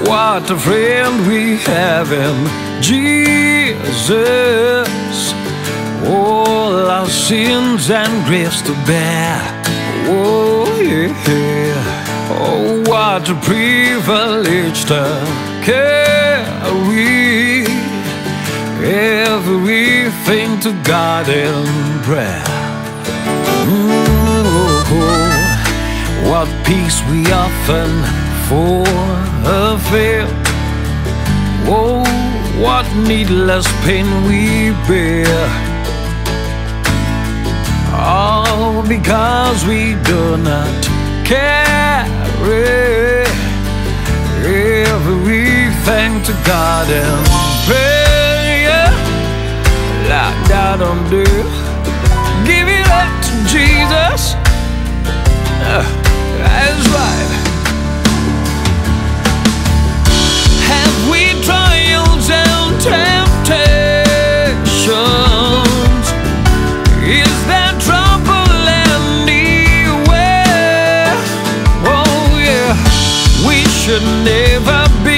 What a friend we have in Jesus. All our sins and griefs to bear. Oh yeah. Oh, what a privilege to carry everything to God in prayer. What peace we often forfeit. Oh, what needless pain we bear. All because we do not carry everything to God in prayer. Like that on do. Give it up to Jesus. That's right. Have we trials and temptations? Is there trouble anywhere? Oh yeah. We should never be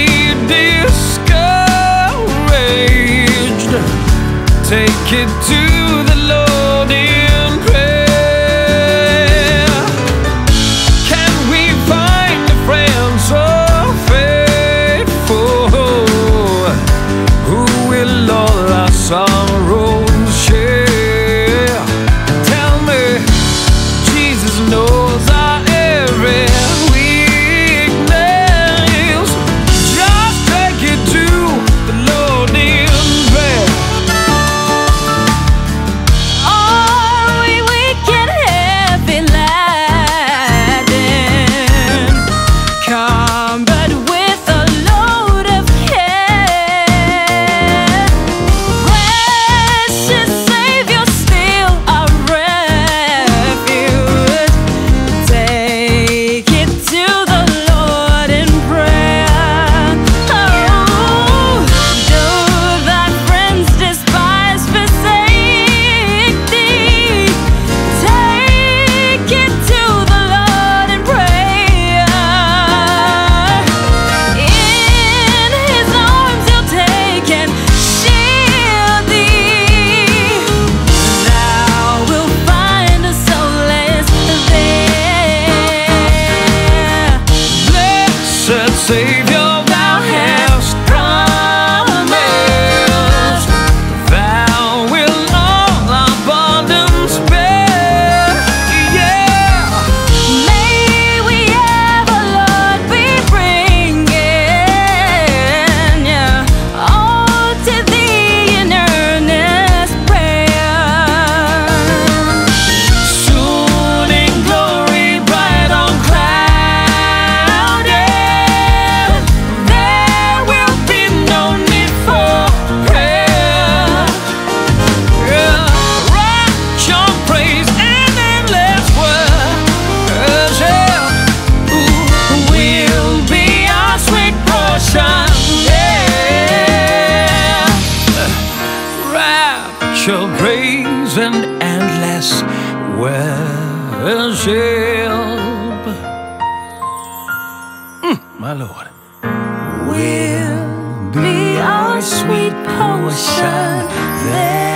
discouraged. Take it to the Lord in prayer. Can we find a friend so faithful who will all our sorrows share? Tell me, Jesus knows our every weakness. Just take it to the Lord in prayer. Are we weak and heavy laden? Cumbered with a load of care. Precious Savior, still our refuge. Take it to the Lord in prayer. Oh, do thy friends despise, forsake thee? Take it to the Lord in prayer. In His arms He'll take and shield thee. Thou wilt find a solace there. Blessed Savior, thou hast promised thou wilt all our burdens bear. Yeah. May we ever, Lord, be bringing all to Thee in earnest prayer. Soon in glory bright unclouded, there will be no need for prayer. Rapture, praise, and endless worship will be our sweet portion. Yeah. Rapture, praise, and endless worship. My Lord. Will be our sweet portion there.